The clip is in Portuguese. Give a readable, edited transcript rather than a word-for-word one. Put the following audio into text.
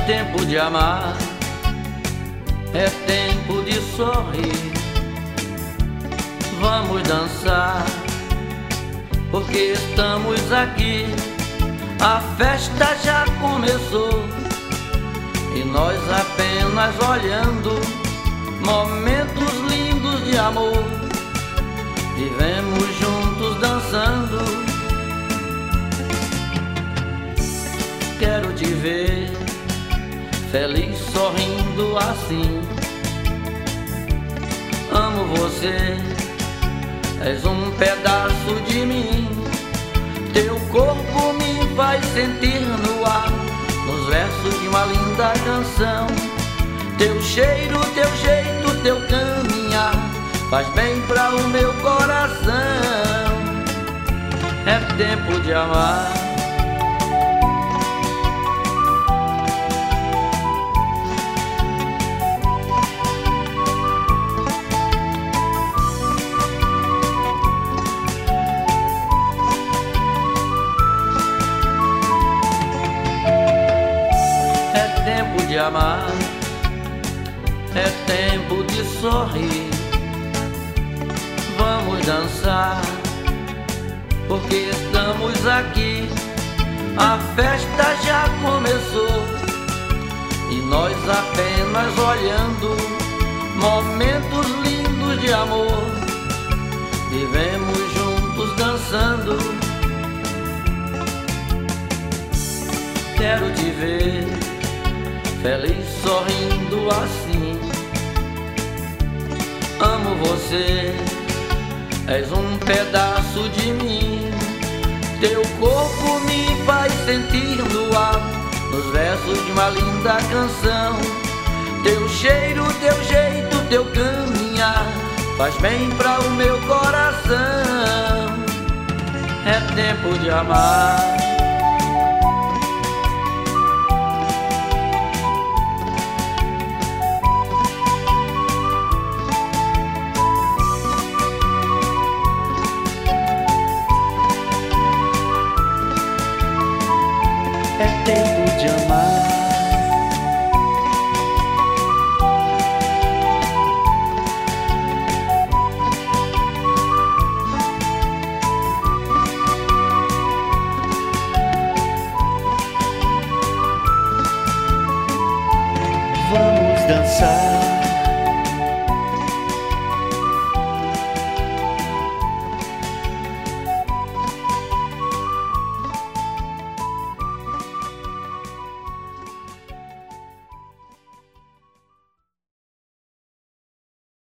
tempo de amar, é tempo de sorrir. Vamos dançar, porque estamos aqui. A festa já começou e nós apenas olhando momentos lindos de amor. Vivemos juntos dançando. Quero te ver feliz, sorrindo assim. Amo você, és um pedaço de mim. Teu corpo me faz sentir no ar, nos versos de uma linda canção. Teu cheiro, teu jeito, teu caminhar faz bem para o meu coração. É tempo de amar. É tempo de amar, é tempo de sorrir. Vamos dançar, porque estamos aqui. A festa já começou e nós apenas olhando momentos lindos de amor. Vivemos juntos dançando. Quero te ver feliz, sorrindo assim. Amo você, és um pedaço de mim. Teu corpo me faz sentir no ar, nos versos de uma linda canção. Teu cheiro, teu jeito, teu caminhar faz bem para o meu coração. É tempo de amar. É tempo de amar.